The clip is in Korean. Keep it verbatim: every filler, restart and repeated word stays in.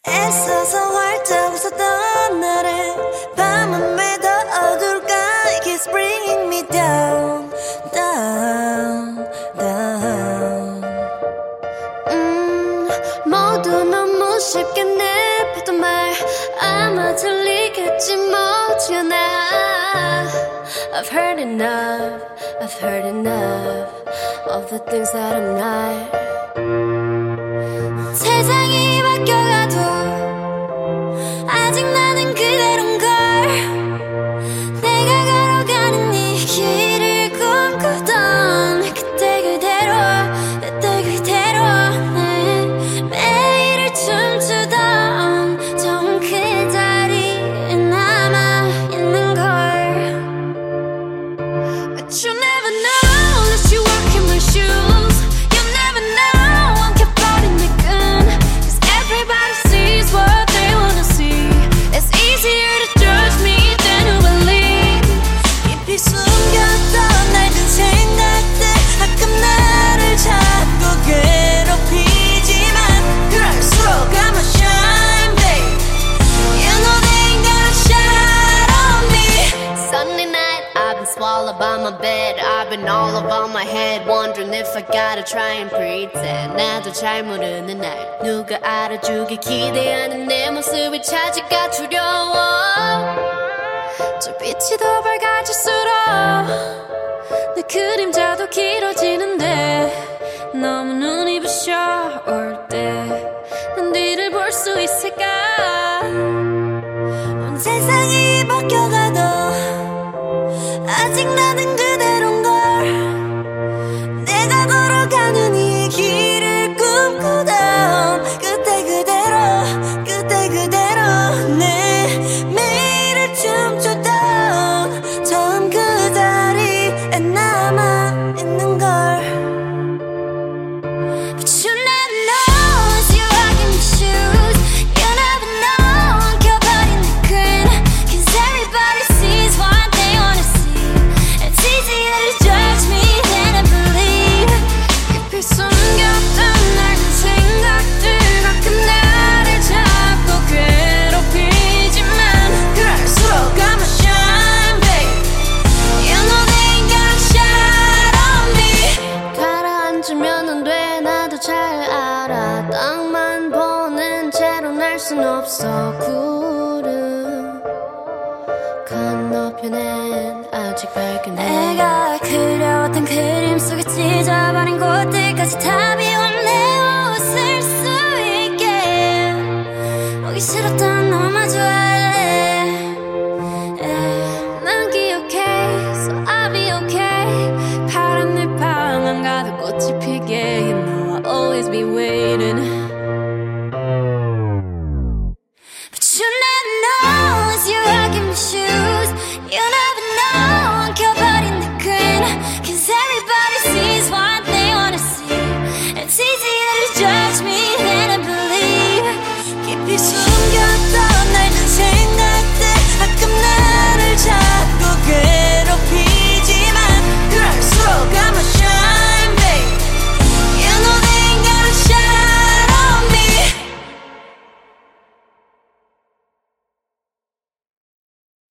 애써서 활짝 웃었던 날에 밤은 왜 더 어둘까. It keeps bringing me down, down, down. 음, 모두 너무 쉽게 내뱉던 말 아마 들리겠지 못지않아. I've heard enough, I've heard enough of the things that I'm not. 세상이 바뀌어가도 아직 나는 그대로인걸. 내가 걸어가는 이 길을 꿈꾸던 그때 그대로 그때 그대로 내 매일을 춤추던 처음 그 자리에 남아있는걸. But you never know unless you walk in my shoes. You never know I'm kept out in the gun. Cause everybody sees what they wanna see. It's easier to judge me than to believe. 깊이 숨겼던 낡은 생각들 가끔 나를 자꾸 괴롭히지만 그럴수록 I'ma shine, babe. You know they ain't gonna shine on me. Sunday night, I've been swallowed by my bed. I've been all over my head, wondering if I gotta try and pretend. 나도 잘 모르는 날 누가 알아주길 기대하는 내 모습이 찾기가 두려워. 저 빛이 더 밝아질수록 내 그림자도 길어지는데 너무 눈이 부셔 올 때 난 뒤를 볼 수 있을까. 온 세상이 바뀌어가도 아직 나는 그대로인걸. 내가 걸어가는 이 길을 꿈꾸던 그때 그대로 그때 그대로 내 매일을 춤추던 처음 그 자리에 남아있는걸. But you never know as you walk in my shoes. You never know I'm covered in the green. Cause everybody sees what they wanna see. It's easier to judge me than to believe. 깊이 숨겼던 낡은 생각들 가끔 나를 자꾸 괴롭히지만 그럴수록 I'ma shine, babe. You know they ain't gonna shine on me. 가라앉으면 안 돼 나도 잘 알아. 땅만 보는 채로 날 순 없어. 구름 건너편엔 아직 밝은 해. 내가 그려왔던 그림 속에 찢어버린 곳들까지 다 비운 내 옷을 수 있게. 오기 싫었던 너 마주 할래. 난 기억해 so I'll be okay. 파란 늘 방 안 가도 꽃이 피게. You know I'll always be waiting.